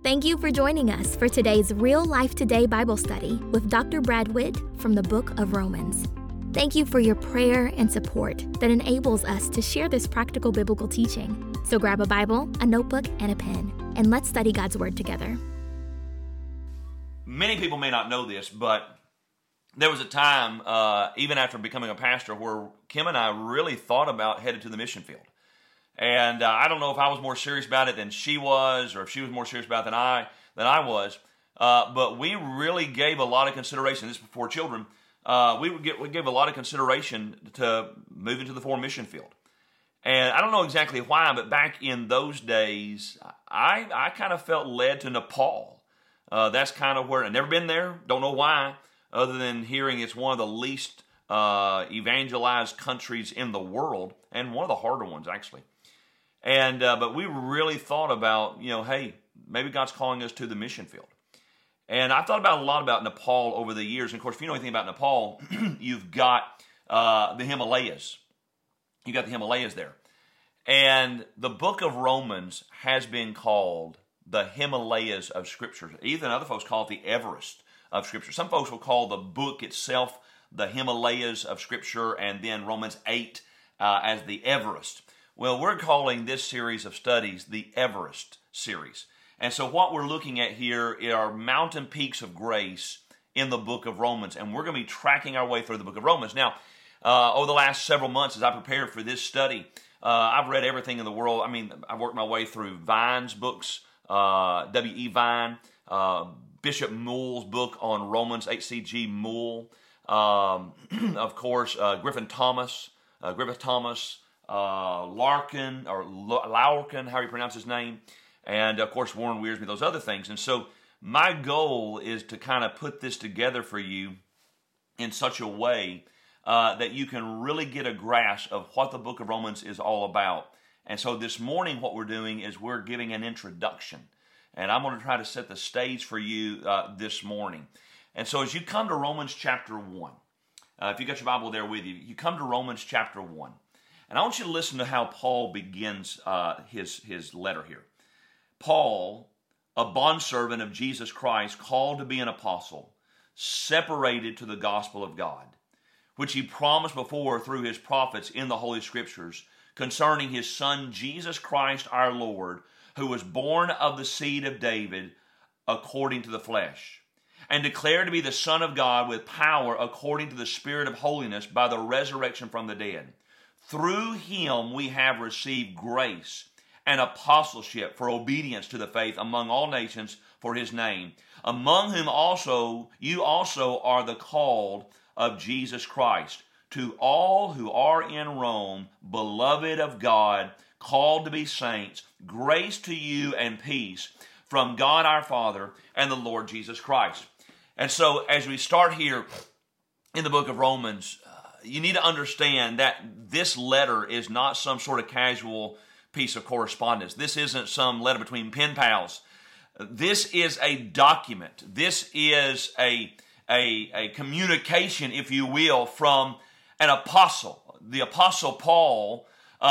Thank you for joining us for today's Real Life Today Bible study with Dr. Brad Witt from the Book of Romans. Thank you for your prayer and support that enables us to share this practical biblical teaching. So grab a Bible, a notebook, and a pen, and let's study God's Word together. Many people may not know this, but there was a time, even after becoming a pastor, where Kim and I really thought about headed to the mission field. And I don't know if I was more serious about it than she was, or if she was more serious about it than I was. But we really gave a lot of consideration. This is before children. We gave a lot of consideration to moving to the foreign mission field. And I don't know exactly why, but back in those days, I kind of felt led to Nepal. That's kind of where I've never been there. Don't know why, other than hearing it's one of the least evangelized countries in the world, and one of the harder ones, actually. And but we really thought about, hey, maybe God's calling us to the mission field. And I've thought a lot about Nepal over the years. And of course, if you know anything about Nepal, you've got the Himalayas. You got the Himalayas there. And the book of Romans has been called the Himalayas of Scripture. Even other folks call it the Everest of Scripture. Some folks will call the book itself the Himalayas of Scripture, and then Romans 8 as the Everest. Well, we're calling this series of studies the Everest series. And so what we're looking at here are mountain peaks of grace in the book of Romans. And we're going to be tracking our way through the book of Romans. Now, over the last several months as I prepared for this study, I've read everything in the world. I mean, I worked my way through Vine's books, W.E. Vine, Bishop Moore's book on Romans, H.C.G. Moore, of course, Griffith Thomas, Larkin, or Laurkin, how you pronounce his name, and of course Warren Wiersbe, those other things. And so my goal is to kind of put this together for you in such a way that you can really get a grasp of what the book of Romans is all about. And so this morning what we're doing is we're giving an introduction. And I'm going to try to set the stage for you this morning. And so as you come to Romans chapter 1, if you got your Bible there with you, you come to Romans chapter 1. And I want you to listen to how Paul begins his letter here. Paul, a bondservant of Jesus Christ, called to be an apostle, separated to the gospel of God, which he promised before through his prophets in the Holy Scriptures, concerning his Son Jesus Christ our Lord, who was born of the seed of David according to the flesh, and declared to be the Son of God with power according to the Spirit of holiness by the resurrection from the dead. Through him we have received grace and apostleship for obedience to the faith among all nations for his name, among whom also you also are the called of Jesus Christ. To all who are in Rome, beloved of God, called to be saints, grace to you and peace from God our Father and the Lord Jesus Christ. And so as we start here in the book of Romans, you need to understand that this letter is not some sort of casual piece of correspondence. This isn't some letter between pen pals. This is a document. This is a communication, if you will, from an apostle, the Apostle Paul,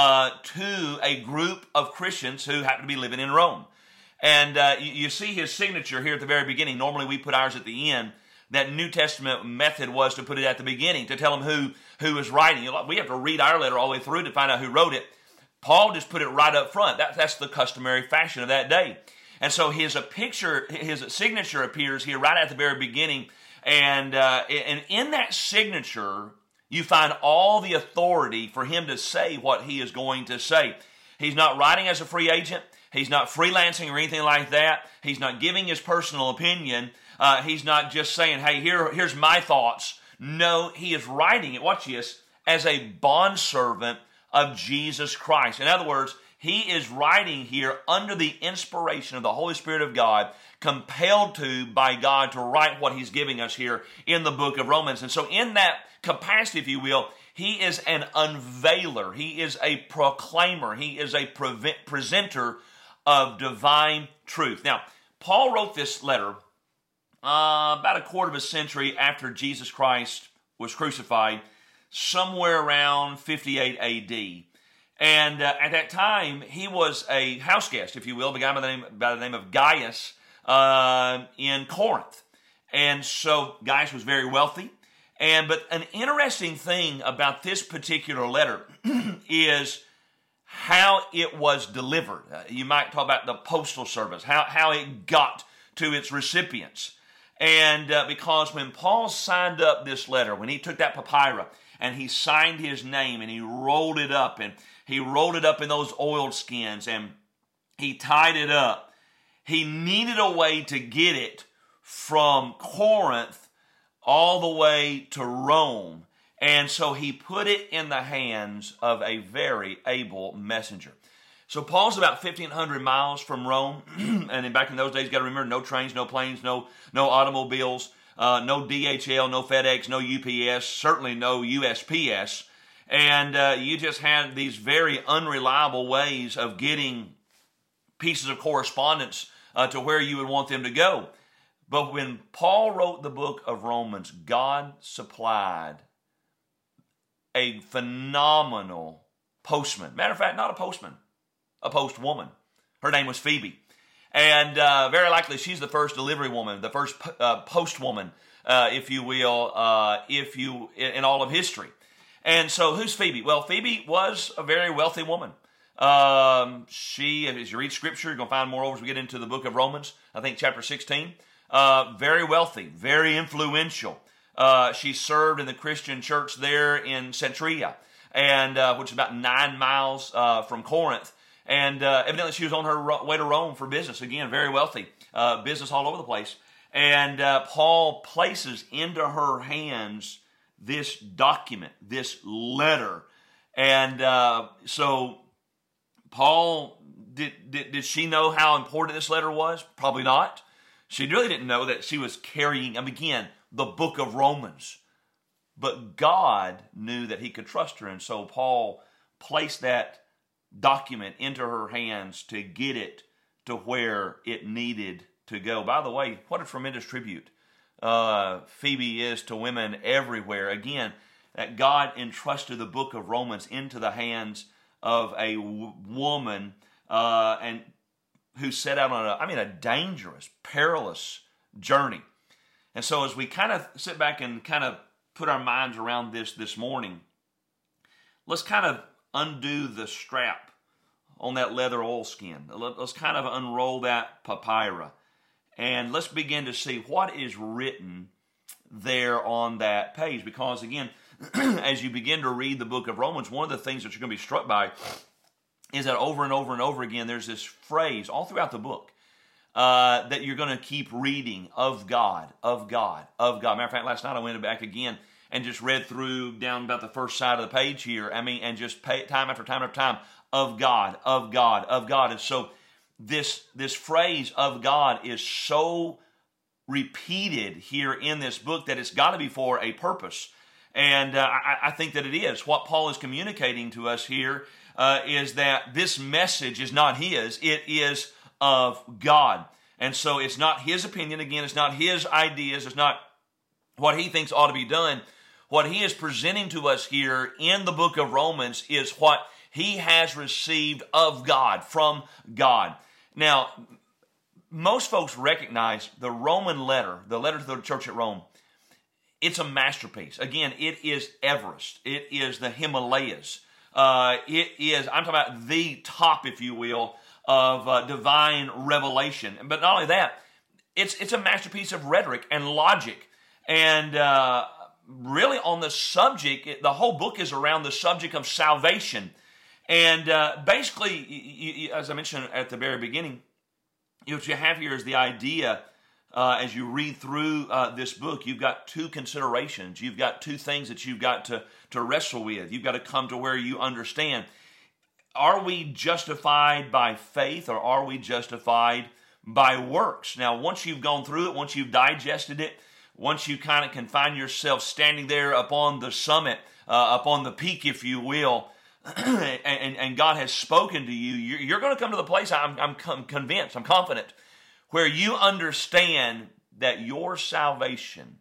to a group of Christians who happen to be living in Rome. And you see his signature here at the very beginning. Normally we put ours at the end. That New Testament method was to put it at the beginning, to tell them who is writing. We have to read our letter all the way through to find out who wrote it. Paul just put it right up front. That's the customary fashion of that day. And so his signature appears here right at the very beginning. And in that signature, you find all the authority for him to say what he is going to say. He's not writing as a free agent. He's not freelancing or anything like that. He's not giving his personal opinion. He's not just saying, hey, here's my thoughts. No, he is writing it, watch this, as a bondservant of Jesus Christ. In other words, he is writing here under the inspiration of the Holy Spirit of God, compelled to by God to write what he's giving us here in the book of Romans. And so in that capacity, if you will, he is an unveiler. He is a proclaimer. He is a presenter of divine truth. Now, Paul wrote this letter about a quarter of a century after Jesus Christ was crucified, somewhere around 58 A.D. And at that time, he was a house guest, if you will, a guy by the name of Gaius, in Corinth. And so Gaius was very wealthy. But an interesting thing about this particular letter is how it was delivered. You might talk about the postal service, how it got to its recipients. And because when Paul signed up this letter, when he took that papyrus and he signed his name and he rolled it up, and he rolled it up in those oiled skins and he tied it up, he needed a way to get it from Corinth all the way to Rome. And so he put it in the hands of a very able messenger. So Paul's about 1,500 miles from Rome. And back in those days, you got to remember, no trains, no planes, no automobiles, no DHL, no FedEx, no UPS, certainly no USPS. And you just had these very unreliable ways of getting pieces of correspondence to where you would want them to go. But when Paul wrote the book of Romans, God supplied a phenomenal postman. Matter of fact, not a postman, a postwoman. Her name was Phoebe. And very likely she's the first delivery woman, the first postwoman, if you will, in all of history. And so who's Phoebe? Well, Phoebe was a very wealthy woman. She, as you read Scripture, you're going to find more over as we get into the book of Romans, I think chapter 16. Very wealthy, very influential. She served in the Christian church there in Centuria, and which is about 9 miles from Corinth. And evidently she was on her way to Rome for business. Again, very wealthy, business all over the place. And Paul places into her hands this document, this letter. And so Paul, did she know how important this letter was? Probably not. She really didn't know that she was carrying, again, the book of Romans. But God knew that he could trust her. And so Paul placed that document into her hands to get it to where it needed to go. By the way, what a tremendous tribute Phoebe is to women everywhere. Again, that God entrusted the book of Romans into the hands of a woman and who set out on a dangerous, perilous journey. And so as we kind of sit back and kind of put our minds around this morning, let's kind of undo the strap on that leather oilskin. Let's kind of unroll that papyrus. And let's begin to see what is written there on that page. Because again, as you begin to read the book of Romans, one of the things that you're going to be struck by is that over and over and over again, there's this phrase all throughout the book that you're going to keep reading, of God, of God, of God. Matter of fact, last night I went back again and just read through down about the first side of the page here. And just time after time after time, of God, of God, of God. And so this phrase of God is so repeated here in this book that it's got to be for a purpose. And I think that it is. What Paul is communicating to us here is that this message is not his, it is of God. And so it's not his opinion, again, it's not his ideas, it's not what he thinks ought to be done. What he is presenting to us here in the book of Romans is what he has received of God, from God. Now, most folks recognize the Roman letter, the letter to the church at Rome. It's a masterpiece. Again, it is Everest. It is the Himalayas. It is, I'm talking about the top, if you will, of divine revelation. But not only that, it's a masterpiece of rhetoric and logic. And really on the subject, the whole book is around the subject of salvation. And basically, as I mentioned at the very beginning, what you have here is the idea, as you read through this book, you've got two considerations. You've got two things that you've got to wrestle with. You've got to come to where you understand. Are we justified by faith, or are we justified by works? Now, once you've gone through it, once you've digested it, once you kind of can find yourself standing there upon the summit, upon the peak, if you will, and God has spoken to you, you're going to come to the place, I'm convinced, I'm confident, where you understand that your salvation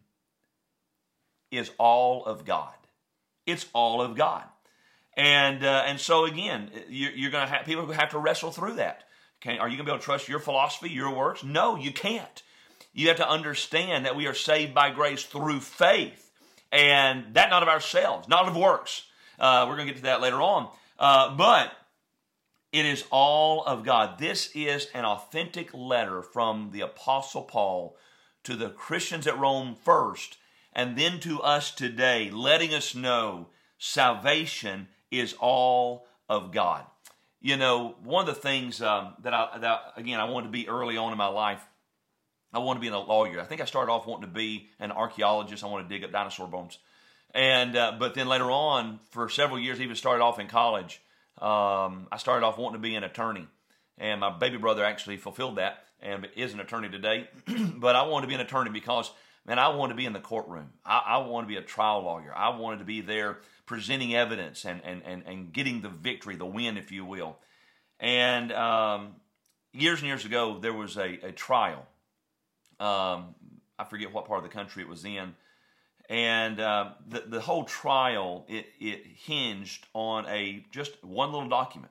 is all of God. It's all of God. And so again, you're going to have people who have to wrestle through that. Are you going to be able to trust your philosophy, your works? No, you can't. You have to understand that we are saved by grace through faith, and that not of ourselves, not of works. We're going to get to that later on. But it is all of God. This is an authentic letter from the Apostle Paul to the Christians at Rome first, and then to us today, letting us know salvation is all of God. You know, one of the things that I wanted to be early on in my life, I wanted to be a lawyer. I think I started off wanting to be an archaeologist. I wanted to dig up dinosaur bones. But then later on, for several years, even started off in college, I started off wanting to be an attorney. And my baby brother actually fulfilled that and is an attorney today. But I wanted to be an attorney because, man, I wanted to be in the courtroom. I wanted to be a trial lawyer. I wanted to be there presenting evidence and getting the victory, the win, if you will. And years and years ago, there was a trial. I forget what part of the country it was in. And the whole trial, it hinged on just one little document.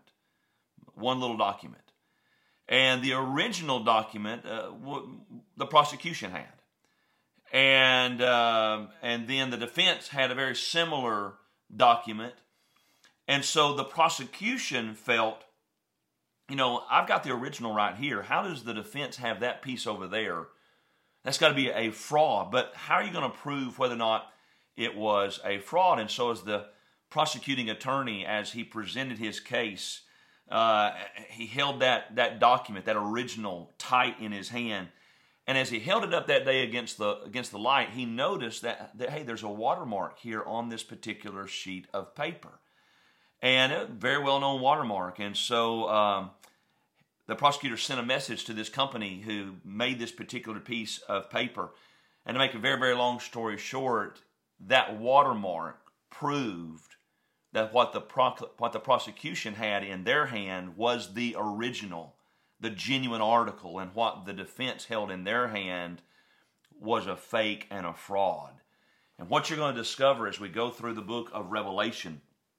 And the original document, the prosecution had. And then the defense had a very similar document. And so the prosecution felt, you know, I've got the original right here. How does the defense have that piece over there? That's got to be a fraud. But how are you going to prove whether or not it was a fraud? And so as the prosecuting attorney, as he presented his case, he held that document, that original, tight in his hand. And as he held it up that day against the light, he noticed that hey, there's a watermark here on this particular sheet of paper. And a very well-known watermark. And so the prosecutor sent a message to this company who made this particular piece of paper. And to make a very, very long story short, that watermark proved that what the prosecution had in their hand was the original, the genuine article, and what the defense held in their hand was a fake and a fraud. And what you're going to discover as we go through the book of Romans,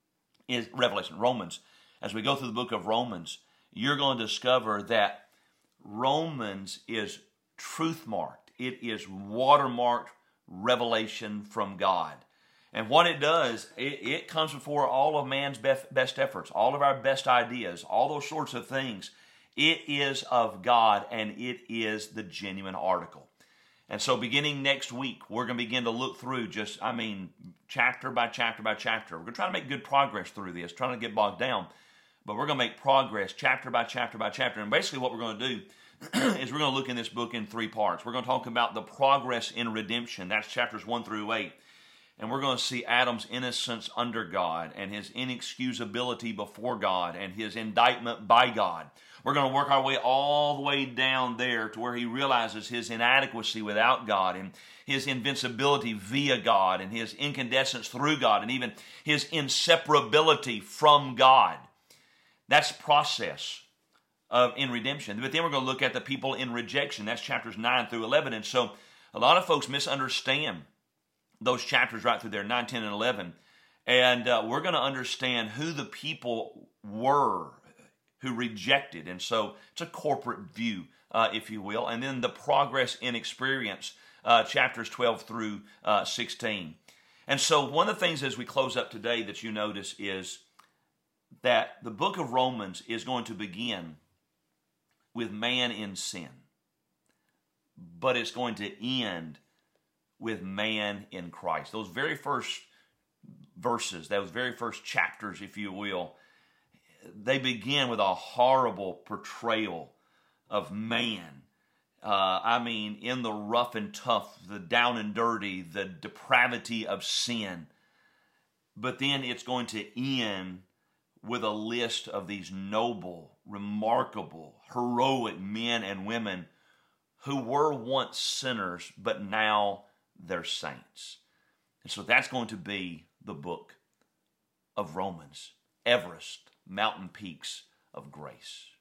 as we go through the book of Romans, you're going to discover that Romans is truth-marked. It is watermarked revelation from God. And what it does, it comes before all of man's best efforts, all of our best ideas, all those sorts of things. It is of God, and it is the genuine article. And so beginning next week, we're going to begin to look through chapter by chapter by chapter. We're going to try to make good progress through this, trying to get bogged down. But we're going to make progress chapter by chapter by chapter. And basically what we're going to do is we're going to look in this book in three parts. We're going to talk about the progress in redemption. That's chapters 1 through 8. And we're going to see Adam's innocence under God and his inexcusability before God and his indictment by God. We're going to work our way all the way down there to where he realizes his inadequacy without God and his invincibility via God and his incandescence through God and even his inseparability from God. That's process in redemption. But then we're going to look at the people in rejection. That's chapters 9 through 11. And so a lot of folks misunderstand those chapters right through there, 9, 10, and 11. And we're going to understand who the people were who rejected. And so it's a corporate view, if you will. And then the progress in experience, chapters 12 through 16. And so one of the things as we close up today that you notice is that the book of Romans is going to begin with man in sin, but it's going to end with man in Christ. Those very first verses, those very first chapters, if you will, they begin with a horrible portrayal of man. In the rough and tough, the down and dirty, the depravity of sin. But then it's going to end with a list of these noble, remarkable, heroic men and women who were once sinners, but now they're saints. And so that's going to be the book of Romans, Everest, mountain peaks of grace.